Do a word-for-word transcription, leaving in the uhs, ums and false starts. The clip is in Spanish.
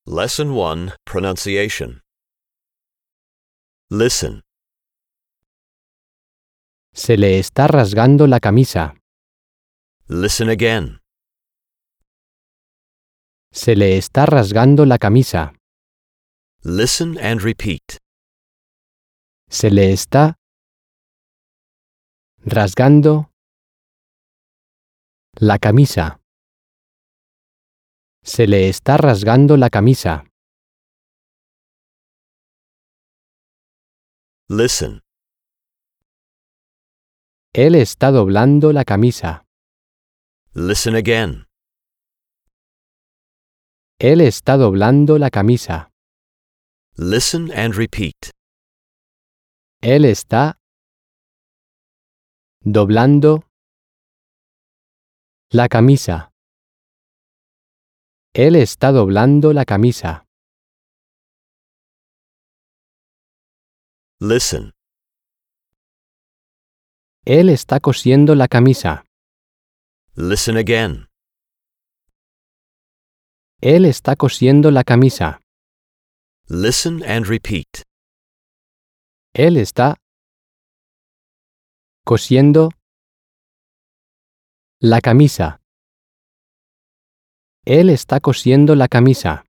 Lesson one, Pronunciation. Listen. Se le está rasgando la camisa. Listen again. Se le está rasgando la camisa. Listen and repeat. Se le está rasgando la camisa. Se le está rasgando la camisa. Listen. Él está doblando la camisa. Listen again. Él está doblando la camisa. Listen and repeat. Él está doblando la camisa. Él está doblando la camisa. Listen. Él está cosiendo la camisa. Listen again. Él está cosiendo la camisa. Listen and repeat. Él está cosiendo la camisa. Él está cosiendo la camisa.